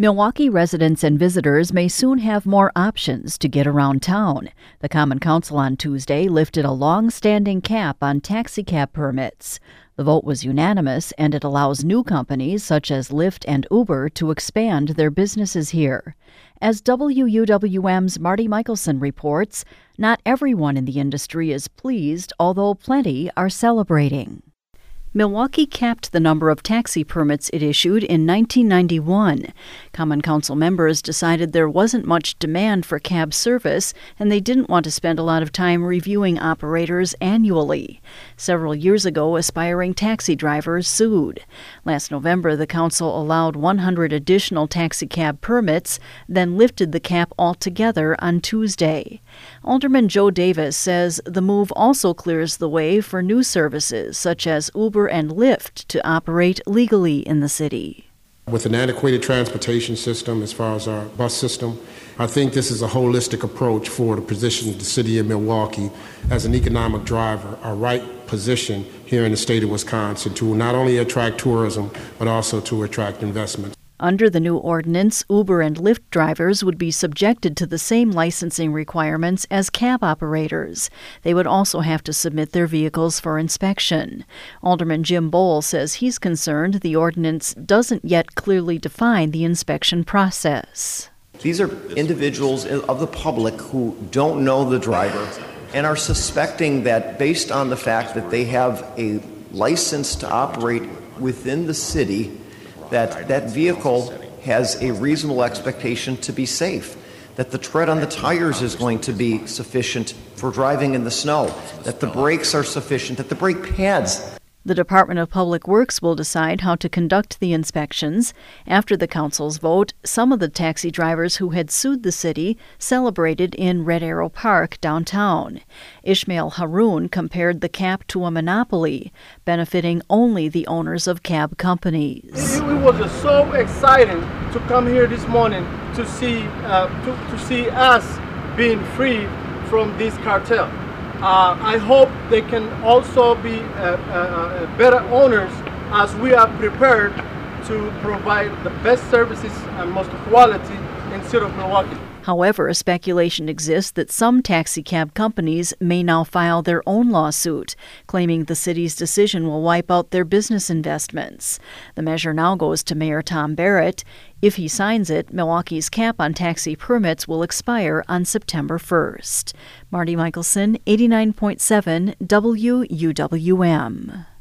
Milwaukee residents and visitors may soon have more options to get around town. The Common Council on Tuesday lifted a long-standing cap on taxicab permits. The vote was unanimous, and it allows new companies such as Lyft and Uber to expand their businesses here. As WUWM's Marty Michelson reports, not everyone in the industry is pleased, although plenty are celebrating. Milwaukee capped the number of taxi permits it issued in 1991. Common Council members decided there wasn't much demand for cab service, and they didn't want to spend a lot of time reviewing operators annually. Several years ago, aspiring taxi drivers sued. Last November, the council allowed 100 additional taxi cab permits, then lifted the cap altogether on Tuesday. Alderman Joe Davis says the move also clears the way for new services such as Uber and Lyft to operate legally in the city. With an antiquated transportation system as far as our bus system, I think this is a holistic approach for the position of the city of Milwaukee as an economic driver, a right position here in the state of Wisconsin to not only attract tourism, but also to attract investment. Under the new ordinance, Uber and Lyft drivers would be subjected to the same licensing requirements as cab operators. They would also have to submit their vehicles for inspection. Alderman Jim Bowl says he's concerned the ordinance doesn't yet clearly define the inspection process. These are individuals of the public who don't know the driver and are suspecting that based on the fact that they have a license to operate within the city, that vehicle has a reasonable expectation to be safe, that the tread on the tires is going to be sufficient for driving in the snow, that the brakes are sufficient, that the brake pads. The Department of Public Works will decide how to conduct the inspections. After the council's vote, some of the taxi drivers who had sued the city celebrated in Red Arrow Park downtown. Ishmael Haroon compared the cap to a monopoly, benefiting only the owners of cab companies. It was so exciting to come here this morning to see us being free from this cartel. I hope they can also be better owners as we are prepared to provide the best services and most quality in the city of Milwaukee. However, speculation exists that some taxicab companies may now file their own lawsuit, claiming the city's decision will wipe out their business investments. The measure now goes to Mayor Tom Barrett. If he signs it, Milwaukee's cap on taxi permits will expire on September 1st. Marty Michelson, 89.7 WUWM.